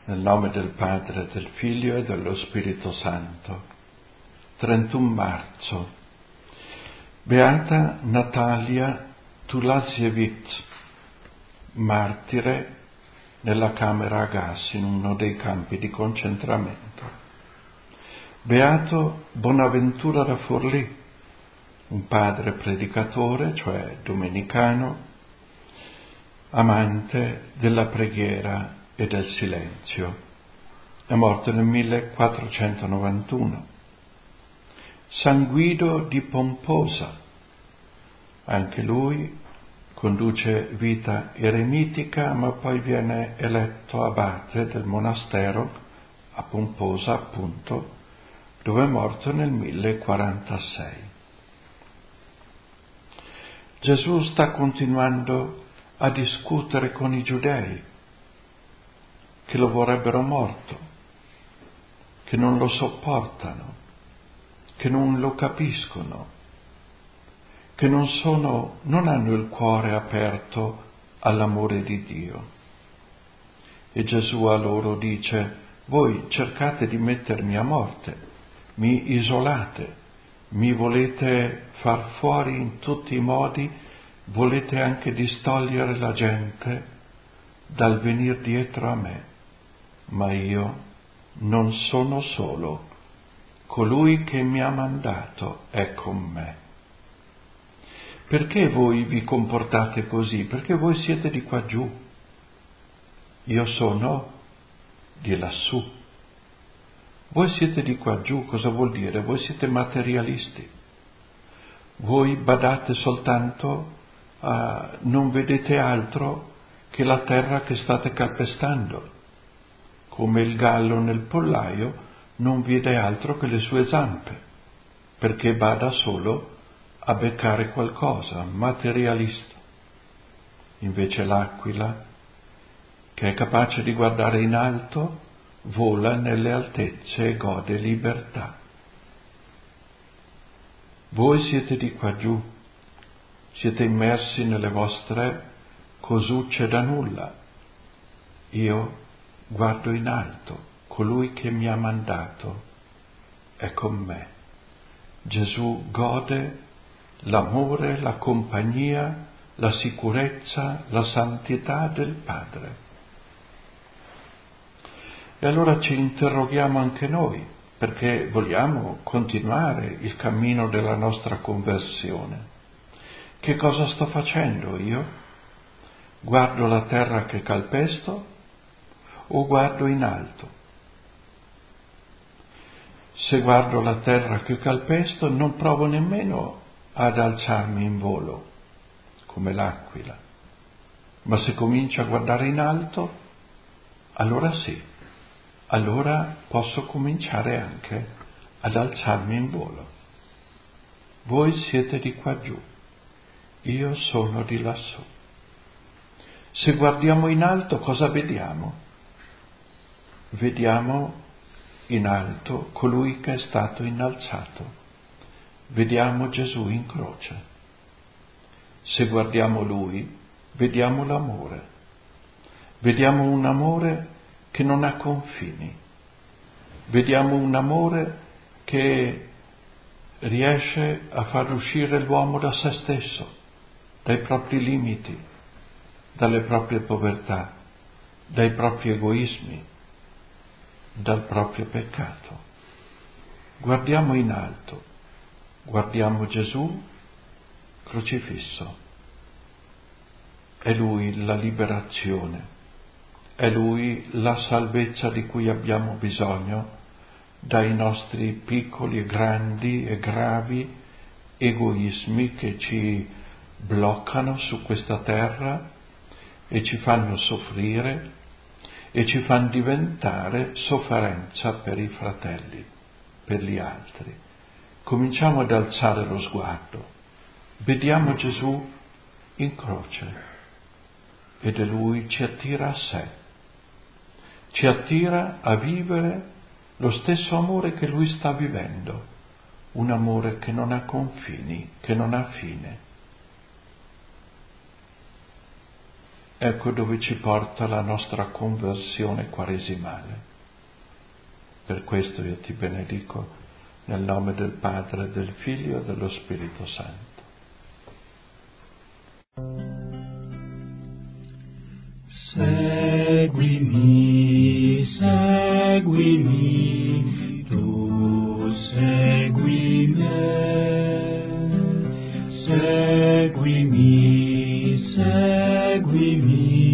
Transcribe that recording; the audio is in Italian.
Nel nome del Padre, del Figlio e dello Spirito Santo. 31 marzo. Beata Natalia Tulasiewicz, martire nella camera a gas in uno dei campi di concentramento. Beato Bonaventura da Forlì, un padre predicatore, cioè domenicano, amante della preghiera e del silenzio. È morto nel 1491. San Guido di Pomposa, anche lui conduce vita eremitica, ma poi viene eletto abate del monastero a Pomposa, appunto, dove è morto nel 1046. Gesù sta continuando a discutere con i giudei che lo vorrebbero morto, che non lo sopportano, che non lo capiscono, che non hanno il cuore aperto all'amore di Dio. E Gesù a loro dice: voi cercate di mettermi a morte, mi isolate, mi volete far fuori in tutti i modi, volete anche distogliere la gente dal venir dietro a me. Ma io non sono solo, colui che mi ha mandato è con me. Perché voi vi comportate così? Perché voi siete di qua giù, io sono di lassù. Voi siete di qua giù, cosa vuol dire? Voi siete materialisti, voi badate soltanto non vedete altro che la terra che state calpestando. Come il gallo nel pollaio non vede altro che le sue zampe, perché bada solo a beccare qualcosa, materialista. Invece l'aquila, che è capace di guardare in alto, vola nelle altezze e gode libertà. Voi siete di qua giù, siete immersi nelle vostre cosucce da nulla. Io guardo in alto, colui che mi ha mandato è con me. Gesù gode l'amore, la compagnia, la sicurezza, la santità del Padre. E allora ci interroghiamo anche noi, perché vogliamo continuare il cammino della nostra conversione. Che cosa sto facendo io? Guardo la terra che calpesto o guardo in alto? Se guardo la terra che calpesto non provo nemmeno ad alzarmi in volo, come l'aquila. Ma se comincio a guardare in alto, allora sì, allora posso cominciare anche ad alzarmi in volo. Voi siete di qua giù, io sono di lassù. Se guardiamo in alto, cosa vediamo? Vediamo in alto colui che è stato innalzato. Vediamo Gesù in croce. Se guardiamo Lui, vediamo l'amore. Vediamo un amore che non ha confini. Vediamo un amore che riesce a far uscire l'uomo da se stesso, dai propri limiti, dalle proprie povertà, dai propri egoismi, dal proprio peccato. Guardiamo in alto, guardiamo Gesù crocifisso. È Lui la liberazione, è Lui la salvezza di cui abbiamo bisogno dai nostri piccoli e grandi e gravi egoismi che ci bloccano su questa terra e ci fanno soffrire e ci fanno diventare sofferenza per i fratelli, per gli altri. Cominciamo ad alzare lo sguardo, vediamo Gesù in croce ed è Lui ci attira a sé, ci attira a vivere lo stesso amore che Lui sta vivendo, un amore che non ha confini, che non ha fine. Ecco dove ci porta la nostra conversione quaresimale. Per questo io ti benedico nel nome del Padre, del Figlio e dello Spirito Santo. Seguimi, seguimi, tu segui me. Seguimi, seguimi,